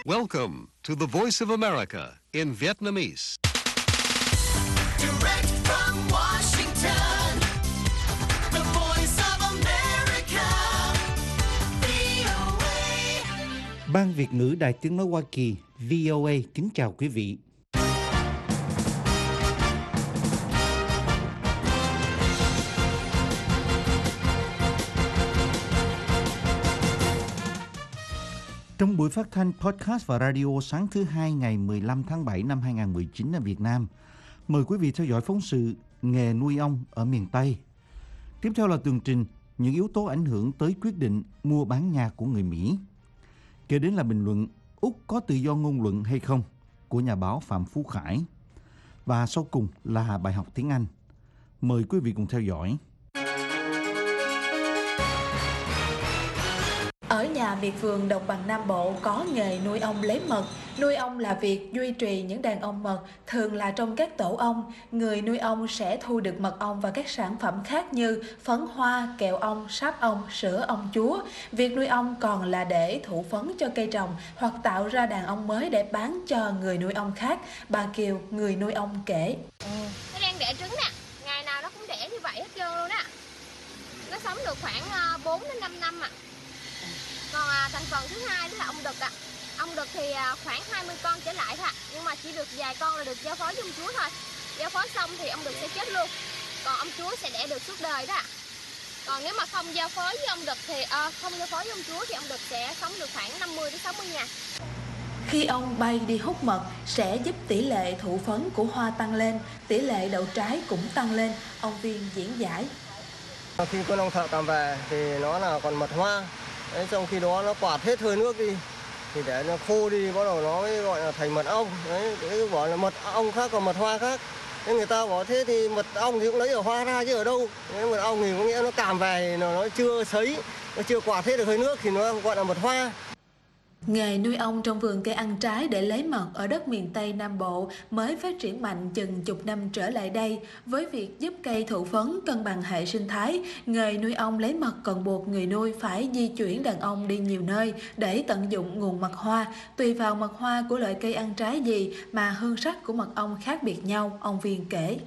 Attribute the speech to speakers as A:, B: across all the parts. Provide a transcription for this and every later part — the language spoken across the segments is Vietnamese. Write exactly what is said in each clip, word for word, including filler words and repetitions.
A: Welcome to the Voice of America in Vietnamese.
B: Direct from Washington, the Voice of America, vê o a.
C: Ban Việt ngữ Đài Tiếng nói Hoa Kỳ vê o a kính chào quý vị. Trong buổi phát thanh podcast và radio sáng thứ hai ngày mười lăm tháng bảy năm hai nghìn không trăm mười chín ở Việt Nam, mời quý vị theo dõi phóng sự nghề nuôi ong ở miền Tây. Tiếp theo là tường trình những yếu tố ảnh hưởng tới quyết định mua bán nhà của người Mỹ. Kế đến là bình luận Úc có tự do ngôn luận hay không của nhà báo Phạm Phú Khải. Và sau cùng là bài học tiếng Anh. Mời quý vị cùng theo dõi.
D: Ở nhà miệt vườn đồng bằng Nam Bộ có nghề nuôi ong lấy mật. Nuôi ong là việc duy trì những đàn ong mật, thường là trong các tổ ong. Người nuôi ong sẽ thu được mật ong và các sản phẩm khác như phấn hoa, kẹo ong, sáp ong, sữa ong chúa. Việc nuôi ong còn là để thụ phấn cho cây trồng hoặc tạo ra đàn ong mới để bán cho người nuôi ong khác. Bà Kiều, người nuôi ong kể.
E: Ừ. Nó đang đẻ trứng nè, ngày nào nó cũng đẻ như vậy hết trơn luôn á. Nó sống được khoảng bốn đến năm năm ạ. À. Còn à, thành phần thứ hai đó là ong đực ạ. À. Ong đực thì à, khoảng hai mươi con trở lại thôi, nhưng mà chỉ được vài con là được giao phối với ong chúa thôi. Giao phối xong thì ong đực sẽ chết luôn. Còn ong chúa sẽ đẻ được suốt đời đó ạ. À. Còn nếu mà không giao phối với ong đực thì à, không giao phối với ong chúa thì ong đực sẽ sống được khoảng năm mươi đến sáu mươi ngày.
D: Khi ong bay đi hút mật sẽ giúp tỷ lệ thụ phấn của hoa tăng lên, tỷ lệ đậu trái cũng tăng lên. Ông Viên diễn giải.
F: Khi con ong thợ cầm về thì nó là còn mật hoa. Đấy, trong khi đó nó quạt hết hơi nước đi thì để nó khô đi bắt đầu nó mới gọi là thành mật ong. Đấy, đấy bảo là mật ong khác còn mật hoa khác. Nên người ta bảo thế thì mật ong thì cũng lấy ở hoa ra chứ ở đâu. Đấy, mật ong thì có nghĩa nó càm về thì nó, nó chưa sấy, nó chưa quạt hết được hơi nước thì nó gọi là mật hoa.
D: Nghề nuôi ong trong vườn cây ăn trái để lấy mật ở đất miền Tây Nam Bộ mới phát triển mạnh chừng chục năm trở lại đây. Với việc giúp cây thụ phấn cân bằng hệ sinh thái, nghề nuôi ong lấy mật còn buộc người nuôi phải di chuyển đàn ong đi nhiều nơi để tận dụng nguồn mật hoa. Tùy vào mật hoa của loại cây ăn trái gì mà hương sắc của mật ong khác biệt nhau, ông Viên kể.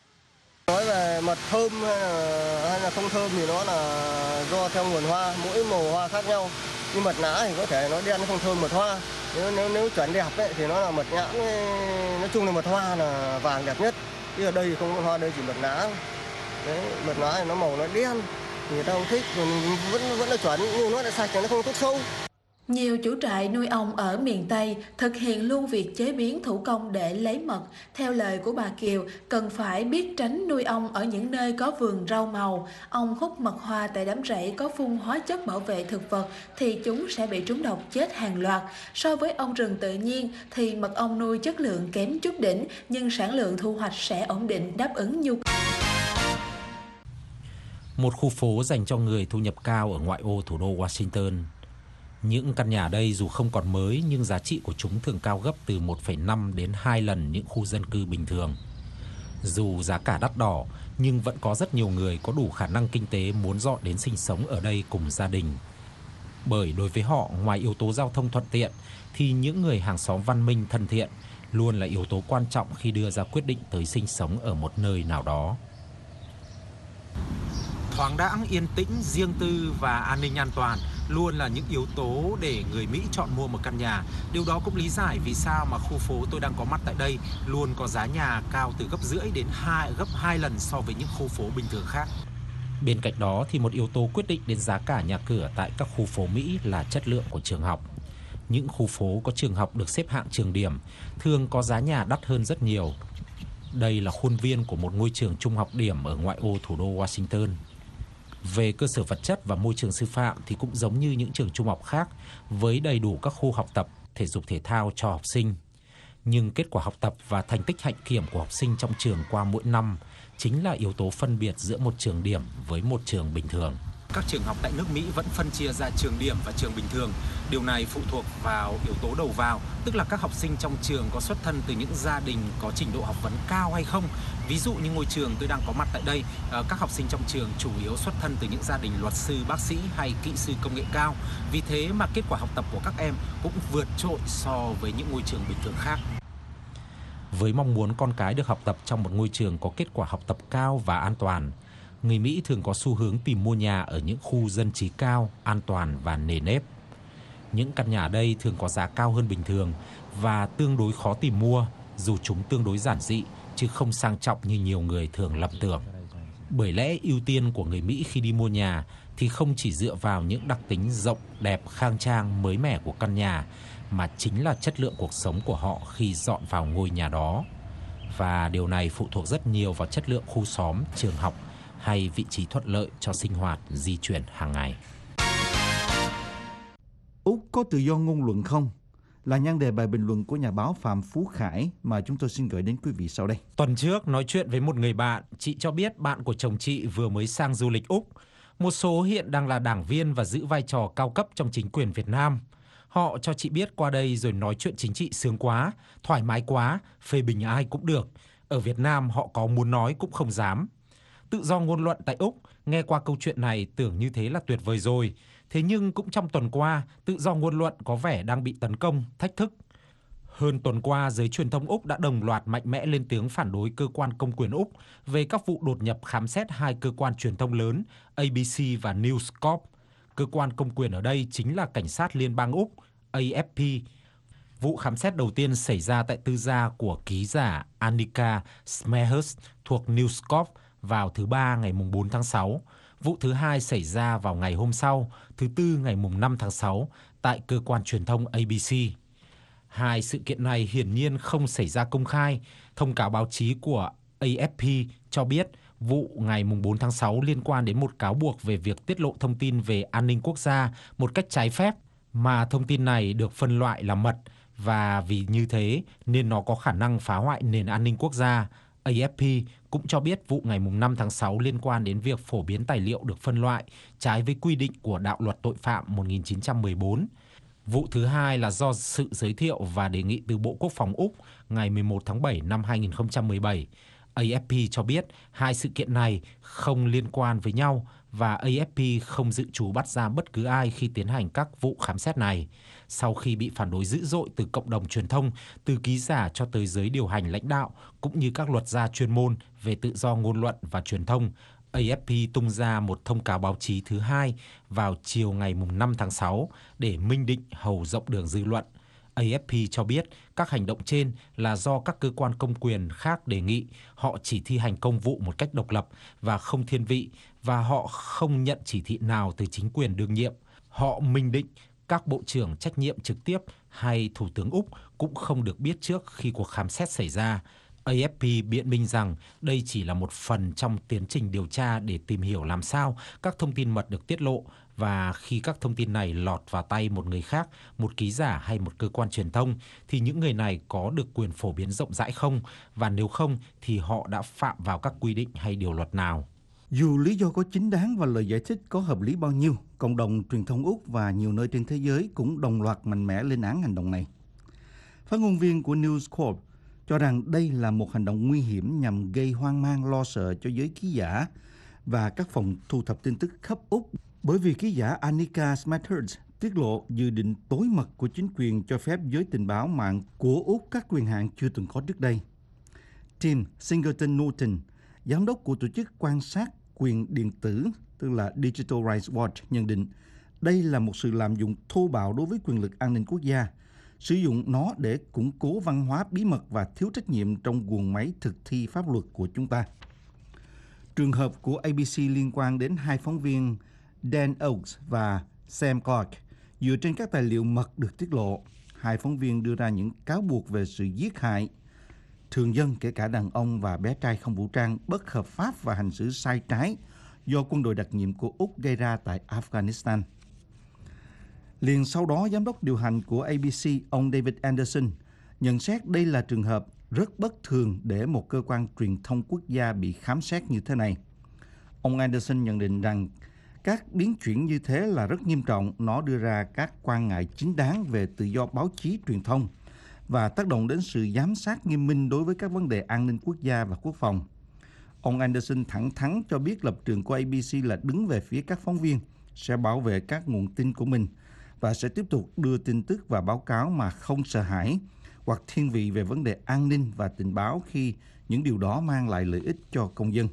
F: Nói về mật thơm hay là, hay là không thơm thì nó là do theo nguồn hoa, mỗi màu hoa khác nhau. Nhưng mật nã thì có thể nó đen không thơm mật hoa. Nếu nếu nếu chuẩn đẹp ấy, thì nó là mật nhãn, nói chung là mật hoa là vàng đẹp nhất. Chứ ở đây thì không có hoa, đây chỉ mật nã. Đấy, mật nã thì nó màu nó đen, thì người ta không thích, còn vẫn vẫn là chuẩn nhưng nó lại sạch thì nó không thuốc sâu.
D: Nhiều chủ trại nuôi ong ở miền Tây thực hiện luôn việc chế biến thủ công để lấy mật. Theo lời của bà Kiều, cần phải biết tránh nuôi ong ở những nơi có vườn rau màu. Ong hút mật hoa tại đám rẫy có phun hóa chất bảo vệ thực vật thì chúng sẽ bị trúng độc chết hàng loạt. So với ong rừng tự nhiên thì mật ong nuôi chất lượng kém chút đỉnh nhưng sản lượng thu hoạch sẽ ổn định đáp ứng nhu cầu.
G: Một khu phố dành cho người thu nhập cao ở ngoại ô thủ đô Washington. Những căn nhà đây dù không còn mới nhưng giá trị của chúng thường cao gấp từ một phẩy năm đến hai lần những khu dân cư bình thường. Dù giá cả đắt đỏ nhưng vẫn có rất nhiều người có đủ khả năng kinh tế muốn dọn đến sinh sống ở đây cùng gia đình. Bởi đối với họ, ngoài yếu tố giao thông thuận tiện thì những người hàng xóm văn minh thân thiện luôn là yếu tố quan trọng khi đưa ra quyết định tới sinh sống ở một nơi nào đó. Thoáng đãng, yên tĩnh, riêng tư và an ninh an toàn luôn là những yếu tố để người Mỹ chọn mua một căn nhà. Điều đó cũng lý giải vì sao mà khu phố tôi đang có mặt tại đây luôn có giá nhà cao từ gấp rưỡi đến hai, gấp hai lần so với những khu phố bình thường khác. Bên cạnh đó thì một yếu tố quyết định đến giá cả nhà cửa tại các khu phố Mỹ là chất lượng của trường học. Những khu phố có trường học được xếp hạng trường điểm thường có giá nhà đắt hơn rất nhiều. Đây là khuôn viên của một ngôi trường trung học điểm ở ngoại ô thủ đô Washington. Về cơ sở vật chất và môi trường sư phạm thì cũng giống như những trường trung học khác với đầy đủ các khu học tập, thể dục thể thao cho học sinh. Nhưng kết quả học tập và thành tích hạnh kiểm của học sinh trong trường qua mỗi năm chính là yếu tố phân biệt giữa một trường điểm với một trường bình thường. Các trường học tại nước Mỹ vẫn phân chia ra trường điểm và trường bình thường. Điều này phụ thuộc vào yếu tố đầu vào, tức là các học sinh trong trường có xuất thân từ những gia đình có trình độ học vấn cao hay không. Ví dụ như ngôi trường tôi đang có mặt tại đây, các học sinh trong trường chủ yếu xuất thân từ những gia đình luật sư, bác sĩ hay kỹ sư công nghệ cao. Vì thế mà kết quả học tập của các em cũng vượt trội so với những ngôi trường bình thường khác. Với mong muốn con cái được học tập trong một ngôi trường có kết quả học tập cao và an toàn, người Mỹ thường có xu hướng tìm mua nhà ở những khu dân trí cao, an toàn và nề nếp. Những căn nhà ở đây thường có giá cao hơn bình thường và tương đối khó tìm mua, dù chúng tương đối giản dị chứ không sang trọng như nhiều người thường lầm tưởng. Bởi lẽ ưu tiên của người Mỹ khi đi mua nhà thì không chỉ dựa vào những đặc tính rộng, đẹp, khang trang, mới mẻ của căn nhà, mà chính là chất lượng cuộc sống của họ khi dọn vào ngôi nhà đó. Và điều này phụ thuộc rất nhiều vào chất lượng khu xóm, trường học hay vị trí thuận lợi cho sinh hoạt, di chuyển hàng ngày.
C: Úc có tự do ngôn luận không? Là nhan đề bài bình luận của nhà báo Phạm Phú Khải mà chúng tôi xin gửi đến quý vị sau đây.
G: Tuần trước nói chuyện với một người bạn, chị cho biết bạn của chồng chị vừa mới sang du lịch Úc. Một số hiện đang là đảng viên và giữ vai trò cao cấp trong chính quyền Việt Nam. Họ cho chị biết qua đây rồi nói chuyện chính trị sướng quá, thoải mái quá, phê bình ai cũng được. Ở Việt Nam họ có muốn nói cũng không dám. Tự do ngôn luận tại Úc, nghe qua câu chuyện này tưởng như thế là tuyệt vời rồi. Thế nhưng cũng trong tuần qua, tự do ngôn luận có vẻ đang bị tấn công, thách thức. Hơn tuần qua, giới truyền thông Úc đã đồng loạt mạnh mẽ lên tiếng phản đối cơ quan công quyền Úc về các vụ đột nhập khám xét hai cơ quan truyền thông lớn A B C và News Corp. Cơ quan công quyền ở đây chính là cảnh sát liên bang Úc, A F P. Vụ khám xét đầu tiên xảy ra tại tư gia của ký giả Annika Smethurst thuộc News Corp vào thứ Ba ngày bốn tháng sáu. Vụ thứ hai xảy ra vào ngày hôm sau, thứ Tư ngày năm tháng sáu, tại cơ quan truyền thông A B C. Hai sự kiện này hiển nhiên không xảy ra công khai. Thông cáo báo chí của A F P cho biết vụ ngày bốn tháng sáu liên quan đến một cáo buộc về việc tiết lộ thông tin về an ninh quốc gia một cách trái phép, mà thông tin này được phân loại là mật, và vì như thế nên nó có khả năng phá hoại nền an ninh quốc gia. A F P cũng cho biết vụ ngày năm tháng sáu liên quan đến việc phổ biến tài liệu được phân loại trái với quy định của đạo luật tội phạm một nghìn chín trăm mười bốn. Vụ thứ hai là do sự giới thiệu và đề nghị từ Bộ Quốc phòng Úc ngày mười một tháng bảy năm hai nghìn không trăm mười bảy. A F P cho biết hai sự kiện này không liên quan với nhau và A F P không dự trù bắt ra bất cứ ai khi tiến hành các vụ khám xét này. Sau khi bị phản đối dữ dội từ cộng đồng truyền thông, từ ký giả cho tới giới điều hành lãnh đạo, cũng như các luật gia chuyên môn về tự do ngôn luận và truyền thông, A F P tung ra một thông cáo báo chí thứ hai vào chiều ngày năm tháng sáu để minh định hầu rộng đường dư luận. A F P cho biết các hành động trên là do các cơ quan công quyền khác đề nghị, họ chỉ thi hành công vụ một cách độc lập và không thiên vị, và họ không nhận chỉ thị nào từ chính quyền đương nhiệm. Họ minh định các bộ trưởng trách nhiệm trực tiếp hay Thủ tướng Úc cũng không được biết trước khi cuộc khám xét xảy ra. A F P biện minh rằng đây chỉ là một phần trong tiến trình điều tra để tìm hiểu làm sao các thông tin mật được tiết lộ, và khi các thông tin này lọt vào tay một người khác, một ký giả hay một cơ quan truyền thông, thì những người này có được quyền phổ biến rộng rãi không, và nếu không thì họ đã phạm vào các quy định hay điều luật nào.
C: Dù lý do có chính đáng và lời giải thích có hợp lý bao nhiêu, cộng đồng truyền thông Úc và nhiều nơi trên thế giới cũng đồng loạt mạnh mẽ lên án hành động này. Phát ngôn viên của News Corp cho rằng đây là một hành động nguy hiểm nhằm gây hoang mang lo sợ cho giới ký giả và các phòng thu thập tin tức khắp Úc, bởi vì ký giả Annika Smethurst tiết lộ dự định tối mật của chính quyền cho phép giới tình báo mạng của Úc các quyền hạn chưa từng có trước đây. Tim Singleton Norton, giám đốc của tổ chức quan sát quyền điện tử, tức là Digital Rights Watch, nhận định đây là một sự lạm dụng thô bạo đối với quyền lực an ninh quốc gia, sử dụng nó để củng cố văn hóa bí mật và thiếu trách nhiệm trong guồng máy thực thi pháp luật của chúng ta. Trường hợp của A B C liên quan đến hai phóng viên Dan Oakes và Sam Clark dựa trên các tài liệu mật được tiết lộ. Hai phóng viên đưa ra những cáo buộc về sự giết hại thường dân, kể cả đàn ông và bé trai không vũ trang, bất hợp pháp và hành xử sai trái do quân đội đặc nhiệm của Úc gây ra tại Afghanistan. Liền sau đó, giám đốc điều hành của A B C, ông David Anderson, nhận xét đây là trường hợp rất bất thường để một cơ quan truyền thông quốc gia bị khám xét như thế này. Ông Anderson nhận định rằng Các biến chuyển như thế là rất nghiêm trọng, nó đưa ra các quan ngại chính đáng về tự do báo chí truyền thông và tác động đến sự giám sát nghiêm minh đối với các vấn đề an ninh quốc gia và quốc phòng. Ông Anderson thẳng thắn cho biết lập trường của A B C là đứng về phía các phóng viên, sẽ bảo vệ các nguồn tin của mình và sẽ tiếp tục đưa tin tức và báo cáo mà không sợ hãi hoặc thiên vị về vấn đề an ninh và tình báo khi những điều đó mang lại lợi ích cho công dân.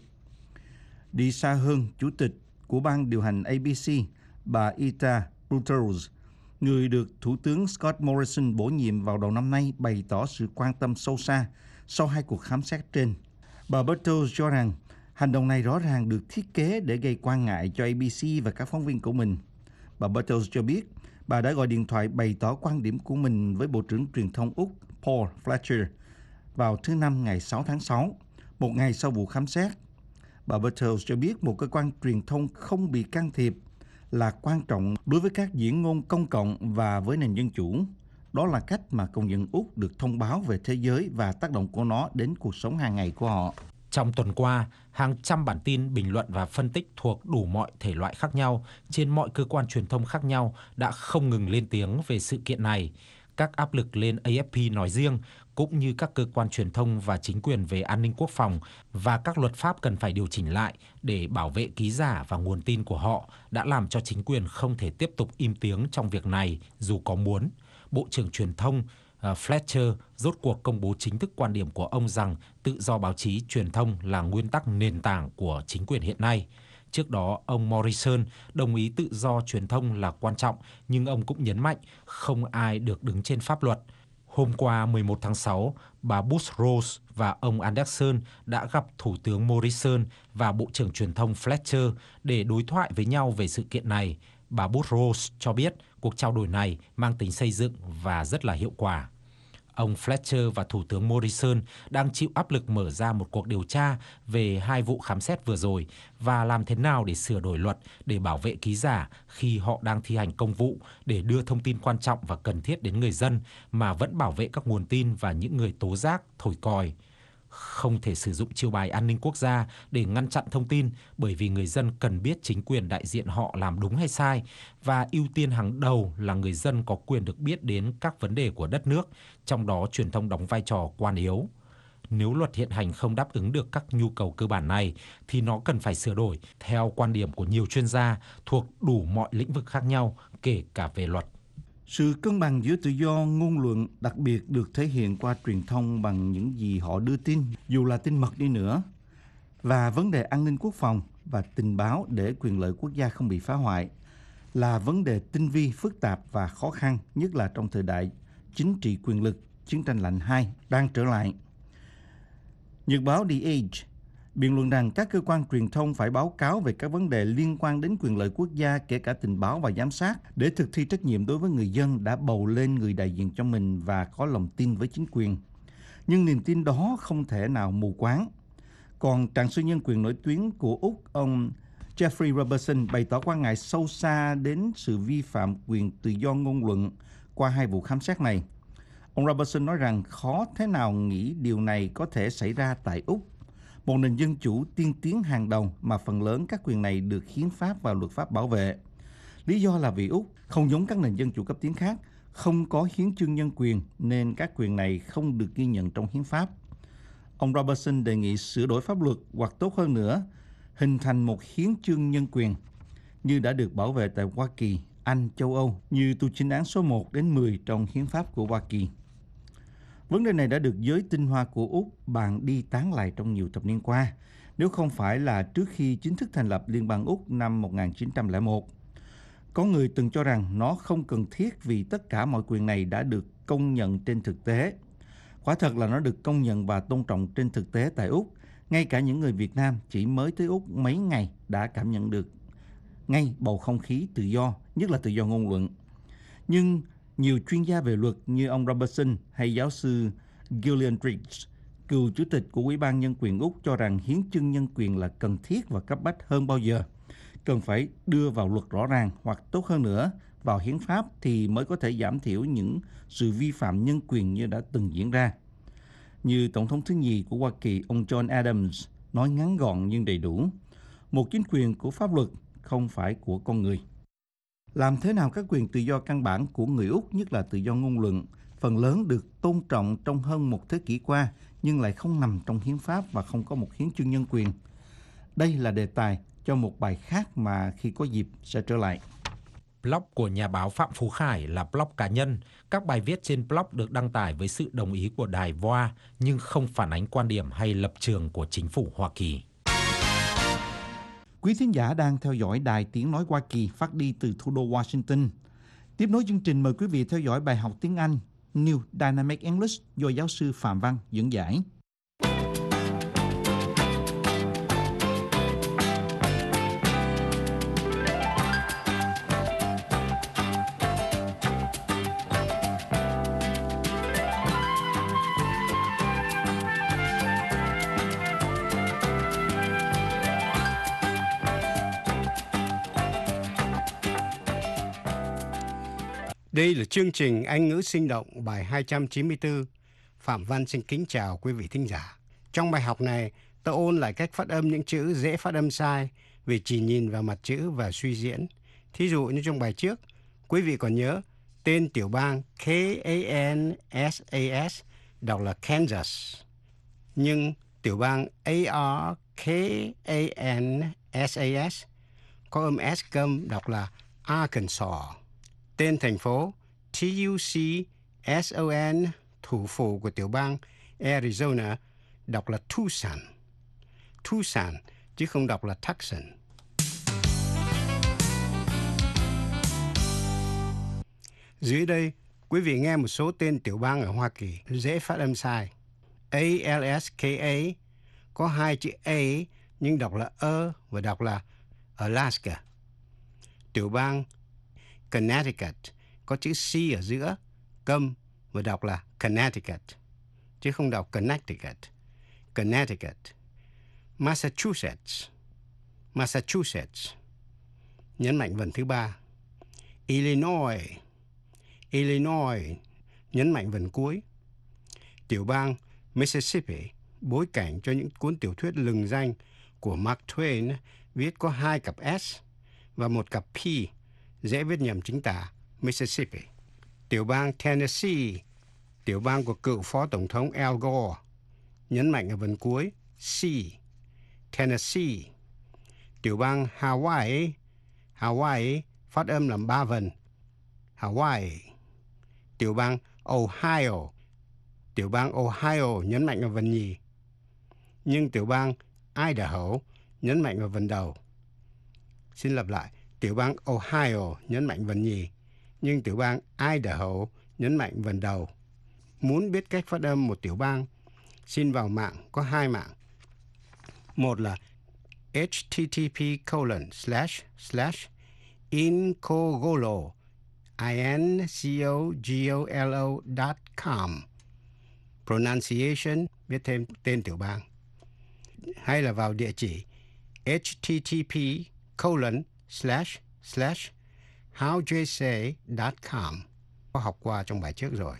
C: Đi xa hơn, Chủ tịch của ban điều hành A B C, bà Ita Butterworth, người được Thủ tướng Scott Morrison bổ nhiệm vào đầu năm nay, bày tỏ sự quan tâm sâu xa sau hai cuộc khám xét trên. Bà Butterworth cho rằng hành động này rõ ràng được thiết kế để gây quan ngại cho A B C và các phóng viên của mình. Bà Butterworth cho biết bà đã gọi điện thoại bày tỏ quan điểm của mình với Bộ trưởng Truyền thông Úc Paul Fletcher vào thứ Năm ngày sáu tháng sáu, một ngày sau vụ khám xét. Bà Butterworth cho biết một cơ quan truyền thông không bị can thiệp là quan trọng đối với các diễn ngôn công cộng và với nền dân chủ. Đó là cách mà công dân Úc được thông báo về thế giới và tác động của nó đến cuộc sống hàng ngày của họ.
G: Trong tuần qua, hàng trăm bản tin, bình luận và phân tích thuộc đủ mọi thể loại khác nhau trên mọi cơ quan truyền thông khác nhau đã không ngừng lên tiếng về sự kiện này. Các áp lực lên A F P nói riêng, cũng như các cơ quan truyền thông và chính quyền về an ninh quốc phòng và các luật pháp cần phải điều chỉnh lại để bảo vệ ký giả và nguồn tin của họ, đã làm cho chính quyền không thể tiếp tục im tiếng trong việc này dù có muốn. Bộ trưởng Truyền thông uh, Fletcher rốt cuộc công bố chính thức quan điểm của ông rằng tự do báo chí truyền thông là nguyên tắc nền tảng của chính quyền hiện nay. Trước đó, ông Morrison đồng ý tự do truyền thông là quan trọng, nhưng ông cũng nhấn mạnh không ai được đứng trên pháp luật. Hôm qua mười một tháng sáu, bà Butterworth và ông Anderson đã gặp Thủ tướng Morrison và Bộ trưởng Truyền thông Fletcher để đối thoại với nhau về sự kiện này. Bà Butterworth cho biết cuộc trao đổi này mang tính xây dựng và rất là hiệu quả. Ông Fletcher và Thủ tướng Morrison đang chịu áp lực mở ra một cuộc điều tra về hai vụ khám xét vừa rồi và làm thế nào để sửa đổi luật để bảo vệ ký giả khi họ đang thi hành công vụ để đưa thông tin quan trọng và cần thiết đến người dân mà vẫn bảo vệ các nguồn tin và những người tố giác, thổi còi. Không thể sử dụng chiêu bài an ninh quốc gia để ngăn chặn thông tin bởi vì người dân cần biết chính quyền đại diện họ làm đúng hay sai, và ưu tiên hàng đầu là người dân có quyền được biết đến các vấn đề của đất nước, trong đó truyền thông đóng vai trò quan yếu. Nếu luật hiện hành không đáp ứng được các nhu cầu cơ bản này thì nó cần phải sửa đổi theo quan điểm của nhiều chuyên gia thuộc đủ mọi lĩnh vực khác nhau, kể cả về luật.
C: Sự cân bằng giữa tự do ngôn luận đặc biệt được thể hiện qua truyền thông bằng những gì họ đưa tin, dù là tin mật đi nữa, và vấn đề an ninh quốc phòng và tình báo để quyền lợi quốc gia không bị phá hoại là vấn đề tinh vi, phức tạp và khó khăn, nhất là trong thời đại chính trị quyền lực, chiến tranh lạnh hai đang trở lại. Nhật báo The Age biện luận rằng các cơ quan truyền thông phải báo cáo về các vấn đề liên quan đến quyền lợi quốc gia, kể cả tình báo và giám sát, để thực thi trách nhiệm đối với người dân đã bầu lên người đại diện cho mình và có lòng tin với chính quyền. Nhưng niềm tin đó không thể nào mù quáng. Còn trạng sư nhân quyền nổi tiếng của Úc, ông Jeffrey Robertson, bày tỏ quan ngại sâu xa đến sự vi phạm quyền tự do ngôn luận qua hai vụ khám xét này. Ông Robertson nói rằng khó thế nào nghĩ điều này có thể xảy ra tại Úc, một nền dân chủ tiên tiến hàng đầu mà phần lớn các quyền này được hiến pháp và luật pháp bảo vệ. Lý do là vì Úc, không giống các nền dân chủ cấp tiến khác, không có hiến chương nhân quyền nên các quyền này không được ghi nhận trong hiến pháp. Ông Robertson đề nghị sửa đổi pháp luật hoặc tốt hơn nữa, hình thành một hiến chương nhân quyền như đã được bảo vệ tại Hoa Kỳ, Anh, châu Âu như tù chính án số một đến mười trong hiến pháp của Hoa Kỳ. Vấn đề này đã được giới tinh hoa của Úc bàn đi tán lại trong nhiều thập niên qua, nếu không phải là trước khi chính thức thành lập Liên bang Úc năm một nghìn chín trăm lẻ một. Có người từng cho rằng nó không cần thiết vì tất cả mọi quyền này đã được công nhận trên thực tế. Quả thật là nó được công nhận và tôn trọng trên thực tế tại Úc. Ngay cả những người Việt Nam chỉ mới tới Úc mấy ngày đã cảm nhận được ngay bầu không khí tự do, nhất là tự do ngôn luận. Nhưng nhiều chuyên gia về luật như ông Robertson hay giáo sư Gillian Triggs, cựu chủ tịch của Ủy ban Nhân quyền Úc, cho rằng hiến chương nhân quyền là cần thiết và cấp bách hơn bao giờ. Cần phải đưa vào luật rõ ràng hoặc tốt hơn nữa vào hiến pháp thì mới có thể giảm thiểu những sự vi phạm nhân quyền như đã từng diễn ra. Như Tổng thống thứ nhì của Hoa Kỳ, ông John Adams, nói ngắn gọn nhưng đầy đủ: một chính quyền của pháp luật không phải của con người. Làm thế nào các quyền tự do căn bản của người Úc, nhất là tự do ngôn luận, phần lớn được tôn trọng trong hơn một thế kỷ qua, nhưng lại không nằm trong hiến pháp và không có một hiến chương nhân quyền? Đây là đề tài cho một bài khác mà khi có dịp sẽ trở lại.
G: Blog của nhà báo Phạm Phú Khải là blog cá nhân. Các bài viết trên blog được đăng tải với sự đồng ý của đài vê o a, nhưng không phản ánh quan điểm hay lập trường của chính phủ Hoa Kỳ.
C: Quý thính giả đang theo dõi Đài Tiếng Nói Hoa Kỳ phát đi từ thủ đô Washington. Tiếp nối chương trình, mời quý vị theo dõi bài học tiếng Anh New Dynamic English do giáo sư Phạm Văn dẫn giải.
H: Đây là chương trình Anh ngữ sinh động bài hai trăm chín mươi tư. Phạm Văn xin kính chào quý vị thính giả. Trong bài học này, tôi ôn lại cách phát âm những chữ dễ phát âm sai vì chỉ nhìn vào mặt chữ và suy diễn. Thí dụ như trong bài trước, quý vị còn nhớ tên tiểu bang K A N S A S đọc là Kansas. Nhưng tiểu bang A R K A N S A S có âm S câm đọc là Arkansas. Tên thành phố T U C S O N, thủ phủ của tiểu bang Arizona, đọc là Tucson. Tucson, chứ không đọc là Tucson. Dưới đây, quý vị nghe một số tên tiểu bang ở Hoa Kỳ dễ phát âm sai. A L S K A có hai chữ A nhưng đọc là ơ và đọc là Alaska. Tiểu bang Connecticut có chữ C ở giữa, câm và đọc là Connecticut, chứ không đọc Connecticut. Connecticut. Massachusetts. Massachusetts. Nhấn mạnh vần thứ ba. Illinois. Illinois. Nhấn mạnh vần cuối. Tiểu bang Mississippi, bối cảnh cho những cuốn tiểu thuyết lừng danh của Mark Twain, viết có hai cặp S và một cặp P, dễ viết nhầm chính tả Mississippi. Tiểu bang Tennessee, tiểu bang của cựu Phó Tổng thống Al Gore, nhấn mạnh ở vần cuối C. Tennessee. Tiểu bang Hawaii, Hawaii phát âm làm ba vần Hawaii. Tiểu bang Ohio, tiểu bang Ohio nhấn mạnh ở vần nhì. Nhưng tiểu bang Idaho nhấn mạnh vào vần đầu. Xin lặp lại. Tiểu bang Ohio nhấn mạnh vần nhì, nhưng tiểu bang Idaho nhấn mạnh vần đầu. Muốn biết cách phát âm một tiểu bang, xin vào mạng, có hai mạng. Một là http colon slash slash incogolo i n c o g o l o dot com. Pronunciation, viết thêm tên tiểu bang. Hay là vào địa chỉ http colon slash slash howjsay dot com. Có học qua trong bài trước rồi.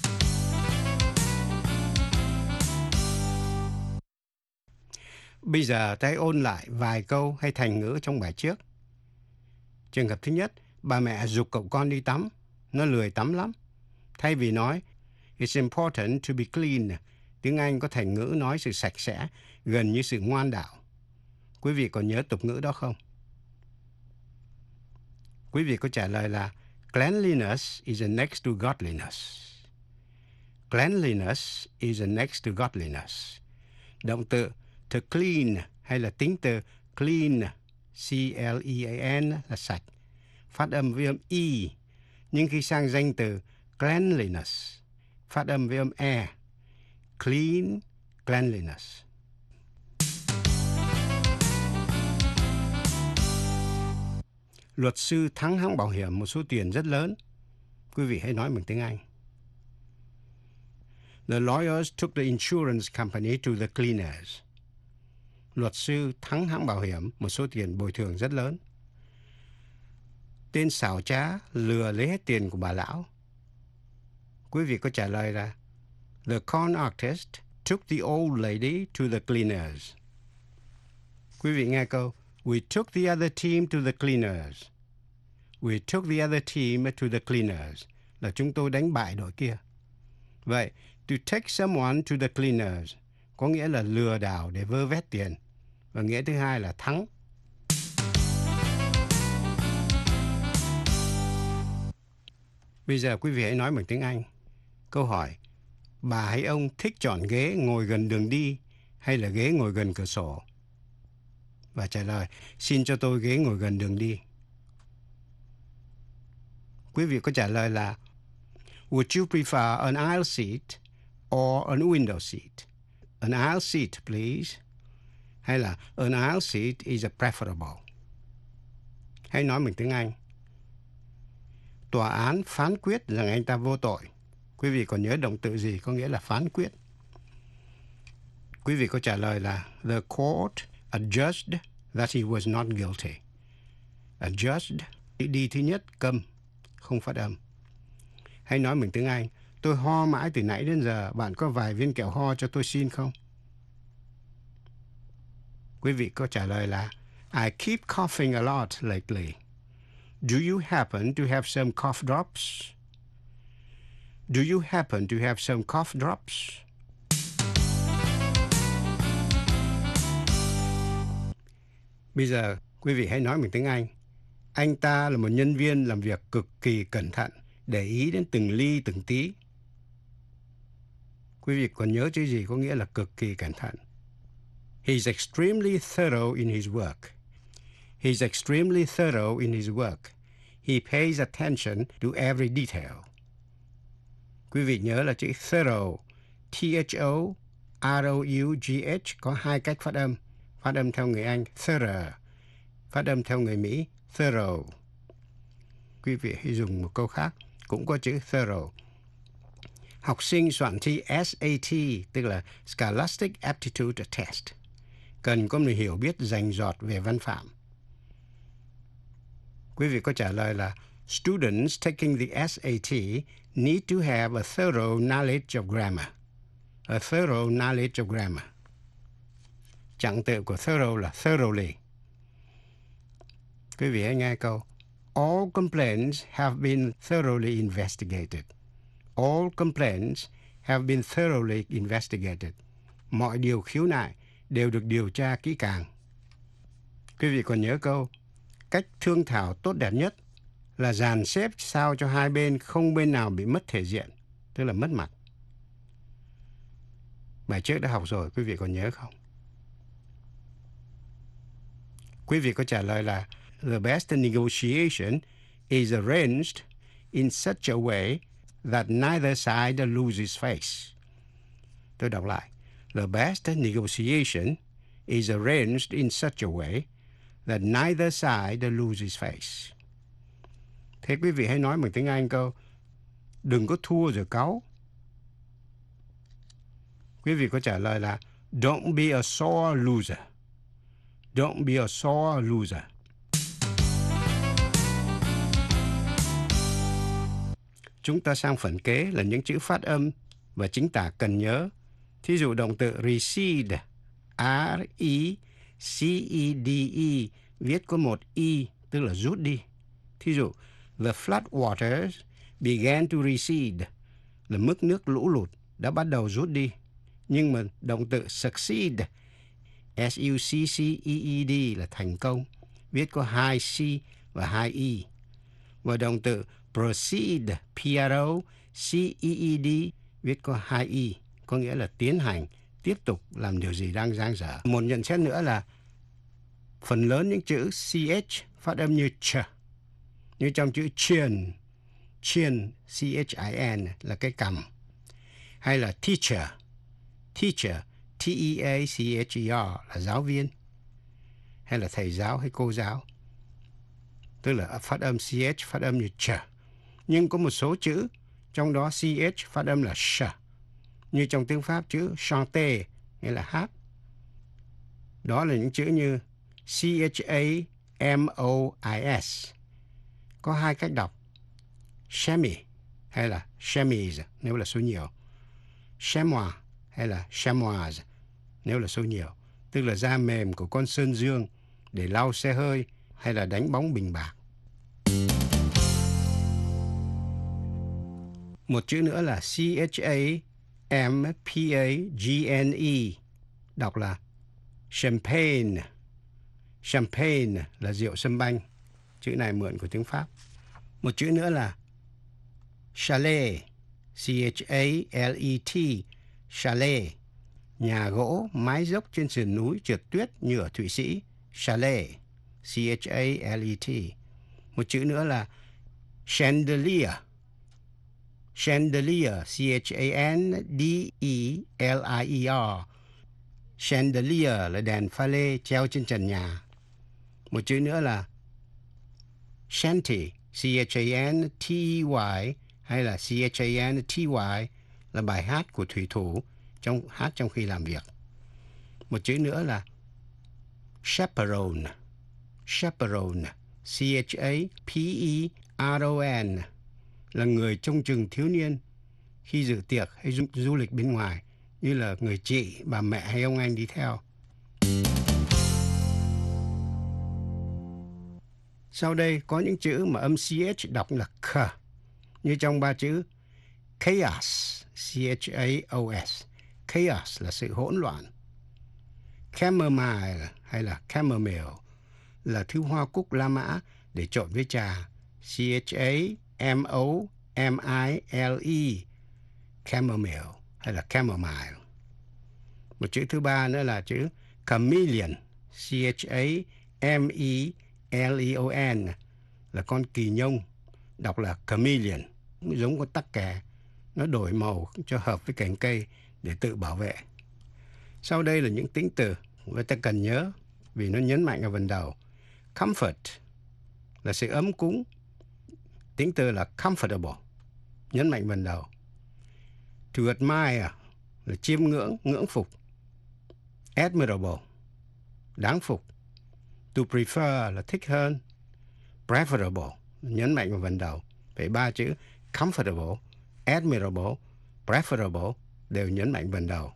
H: Bây giờ ta hãy ôn lại vài câu hay thành ngữ trong bài trước. Trường hợp thứ nhất, bà mẹ giục cậu con đi tắm. Nó lười tắm lắm. Thay vì nói It's important to be clean, tiếng Anh có thành ngữ nói sự sạch sẽ, gần như sự ngoan đạo. Quý vị còn nhớ tục ngữ đó không? Quý vị có trả lời là Cleanliness is a next to godliness. Cleanliness is a next to godliness. Động từ to clean hay là tính từ clean, C L E A N là sạch, phát âm với âm E. Nhưng khi sang danh từ cleanliness, phát âm với âm E. Clean, cleanliness. Luật sư thắng hãng bảo hiểm một số tiền rất lớn. Quý vị hãy nói bằng tiếng Anh. The lawyers took the insurance company to the cleaners. Luật sư thắng hãng bảo hiểm một số tiền bồi thường rất lớn. Tên xảo trá lừa lấy hết tiền của bà lão. Quý vị có trả lời là The con artist took the old lady to the cleaners. Quý vị nghe câu We took the other team to the cleaners. We took the other team to the cleaners. Là chúng tôi đánh bại đội kia. Vậy, to take someone to the cleaners có nghĩa là lừa đảo để vơ vét tiền. Và nghĩa thứ hai là thắng. Bây giờ quý vị hãy nói bằng tiếng Anh. Câu hỏi, bà hay ông thích chọn ghế ngồi gần đường đi hay là ghế ngồi gần cửa sổ? Và trả lời, xin cho tôi ghế ngồi gần đường đi. Quý vị có trả lời là Would you prefer an aisle seat or an window seat? An aisle seat, please. Hay là an aisle seat is preferable. Hãy nói bằng tiếng Anh. Tòa án phán quyết rằng anh ta vô tội. Quý vị còn nhớ động từ gì có nghĩa là phán quyết? Quý vị có trả lời là The court adjudged that he was not guilty. Adjudged, đi thứ nhất, câm, không phát âm. Hãy nói bằng tiếng Anh. Tôi ho mãi từ nãy đến giờ. Bạn có vài viên kẹo ho cho tôi xin không? Quý vị có trả lời là I keep coughing a lot lately. Do you happen to have some cough drops? Do you happen to have some cough drops? Bây giờ, quý vị hãy nói bằng tiếng Anh. Anh ta là một nhân viên làm việc cực kỳ cẩn thận, để ý đến từng ly từng tí. Quý vị còn nhớ chữ gì có nghĩa là cực kỳ cẩn thận? He's extremely thorough in his work. He's extremely thorough in his work. He pays attention to every detail. Quý vị nhớ là chữ thorough, T H O R O U G H có hai cách phát âm. Phát âm theo người Anh, thorough. Phát âm theo người Mỹ, thorough. Quý vị hãy dùng một câu khác, cũng có chữ thorough. Học sinh soạn thi S A T, tức là Scholastic Aptitude Test, cần có một hiểu biết rành rọt về văn phạm. Quý vị có trả lời là Students taking the S A T need to have a thorough knowledge of grammar. A thorough knowledge of grammar. Trạng tự của thorough là thoroughly. Quý vị hãy nghe câu All complaints have been thoroughly investigated. All complaints have been thoroughly investigated. Mọi điều khiếu nại đều được điều tra kỹ càng. Quý vị còn nhớ câu cách thương thảo tốt đẹp nhất là dàn xếp sao cho hai bên không bên nào bị mất thể diện, tức là mất mặt. Bài trước đã học rồi, quý vị còn nhớ không? Quý vị có trả lời là The best negotiation is arranged in such a way that neither side loses face. Tôi đọc lại. The best negotiation is arranged in such a way that neither side loses face. Thế quý vị hãy nói bằng tiếng Anh câu đừng có thua rồi cáu. Quý vị có trả lời là Don't be a sore loser. Don't be a sore loser. Chúng ta sang phần kế là những chữ phát âm và chính tả cần nhớ. Thí dụ động từ recede, R E C E D E, viết có một E, tức là rút đi. Thí dụ, the flood waters began to recede, là mức nước lũ lụt đã bắt đầu rút đi. Nhưng mà động từ succeed, S U C C E E D là thành công, viết có hai C và hai E. Và động từ proceed, P R O C E E D, viết có hai E, có nghĩa là tiến hành, tiếp tục làm điều gì đang dang dở. Một nhận xét nữa là phần lớn những chữ C H phát âm như ch, như trong chữ chin, chin, C H I N là cái cằm. Hay là teacher, teacher, T E A C H E R là giáo viên. Hay là thầy giáo hay cô giáo. Tức là phát âm C H phát âm như ch. Nhưng có một số chữ, trong đó C H phát âm là sh. Như trong tiếng Pháp chữ chanter, nghĩa là hát. Đó là những chữ như C H A M O I S. Có hai cách đọc. Chamois hay là chamois nếu là số nhiều. Chamois hay là chamois nếu là số nhiều. Tức là da mềm của con sơn dương để lau xe hơi hay là đánh bóng bình bạc. Một chữ nữa là C H A M P A G N E, đọc là champagne. Champagne là rượu sâm banh. Chữ này mượn của tiếng Pháp. Một chữ nữa là chalet. C H A L E T. Chalet. Nhà gỗ mái dốc trên sườn núi trượt tuyết như ở Thụy Sĩ. Chalet. C H A L E T. Một chữ nữa là chandelier. Chandelier. C H A N D E L I E R. Chandelier là đèn pha lê treo trên trần nhà. Một chữ nữa là shanty. C H A N T E Y hay là C H A N T Y là bài hát của thủy thủ trong hát trong khi làm việc. Một chữ nữa là chaperone. Chaperone. C H A P E R O N là người trông chừng thiếu niên khi dự tiệc hay du, du lịch bên ngoài, như là người chị, bà mẹ hay ông anh đi theo. Sau đây có những chữ mà âm C H đọc là K, như trong ba chữ chaos. C H A O S. Chaos là sự hỗn loạn. Chamomile hay là chamomile là thứ hoa cúc La Mã để trộn với trà. C H A M O M I L E. Chamomile hay là chamomile. Một chữ thứ ba nữa là chữ chameleon. C H A M E L E O N là con kỳ nhông, đọc là chameleon, giống con tắc kè. Nó đổi màu cho hợp với cành cây để tự bảo vệ. Sau đây là những tính từ mà ta cần nhớ vì nó nhấn mạnh ở phần đầu. Comfort là sự ấm cúng. Tính từ là comfortable, nhấn mạnh phần đầu. To admire là chiêm ngưỡng, ngưỡng phục. Admirable, đáng phục. To prefer là thích hơn. Preferable, nhấn mạnh vào phần đầu. Vậy ba chữ comfortable, admirable, preferable đều nhấn mạnh phần đầu.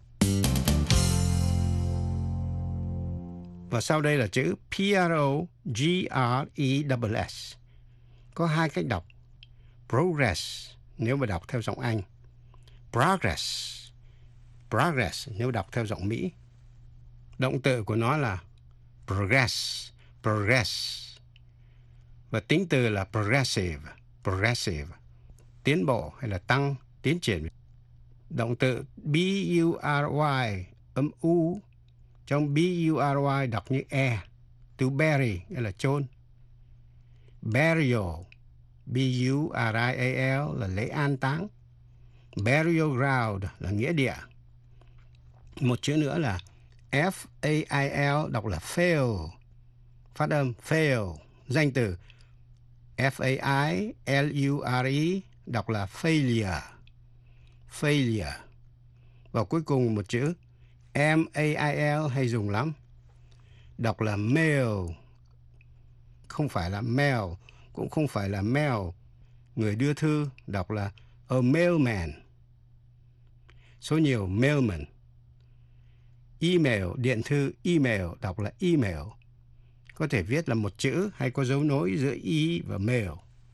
H: Và sau đây là chữ P R O G R E S S. Có hai cách đọc. Progress nếu mà đọc theo giọng Anh. Progress. Progress nếu đọc theo giọng Mỹ. Động từ của nó là progress. Progress. Và tính từ là progressive. Progressive. Tiến bộ hay là tăng, tiến triển. Động từ B U R Y âm U. Trong B U R Y đọc như E. To bury hay là chôn. Burial. B U R I A L là lễ an táng. Burial ground là nghĩa địa. Một chữ nữa là F A I L đọc là fail. Phát âm fail. Danh từ F A I L U R E đọc là failure. Failure. Và cuối cùng một chữ M A I L hay dùng lắm. Đọc là mail. Không phải là mail, cũng không phải là mail. Người đưa thư đọc là a mailman. Số nhiều mailman. Email, điện thư email đọc là email. Có thể viết là một chữ hay có dấu nối giữa e và mail.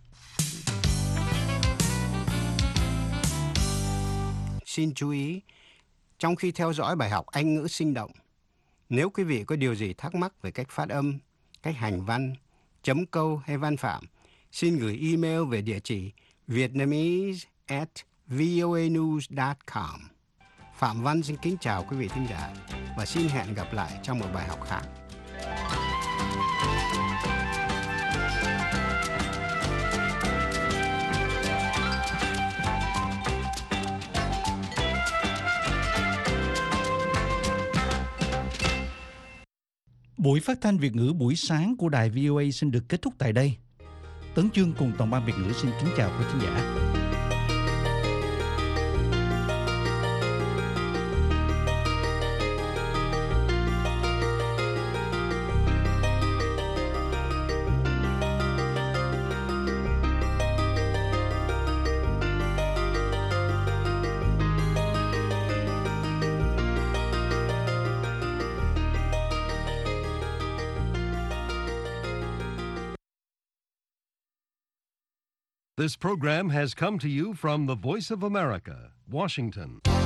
H: Xin chú ý, trong khi theo dõi bài học Anh ngữ sinh động, nếu quý vị có điều gì thắc mắc về cách phát âm, cách hành văn, chấm câu hay văn phạm, xin gửi email về địa chỉ vietnamese at voanews dot com. Phạm Văn xin kính chào quý vị thính giả và xin hẹn gặp lại trong một bài học khác.
C: Buổi phát thanh Việt ngữ buổi sáng của đài vê o a xin được kết thúc tại đây. Tấn Chương cùng toàn ban Việt ngữ xin kính chào quý khán giả.
A: This program has come to you from the Voice of America, Washington.